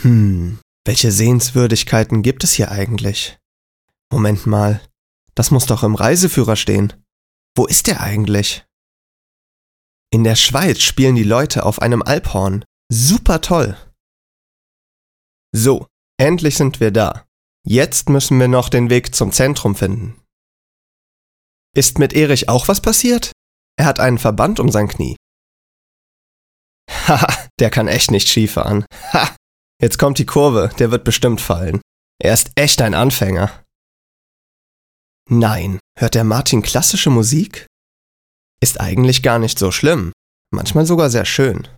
Welche Sehenswürdigkeiten gibt es hier eigentlich? Moment mal, das muss doch im Reiseführer stehen. Wo ist der eigentlich? In der Schweiz spielen die Leute auf einem Alphorn. Super toll! So, endlich sind wir da. Jetzt müssen wir noch den Weg zum Zentrum finden. Ist mit Erich auch was passiert? Er hat einen Verband um sein Knie. Haha, der kann echt nicht Skifahren. Ha! Jetzt kommt die Kurve, der wird bestimmt fallen. Er ist echt ein Anfänger. Nein, hört der Martin klassische Musik? Ist eigentlich gar nicht so schlimm, manchmal sogar sehr schön.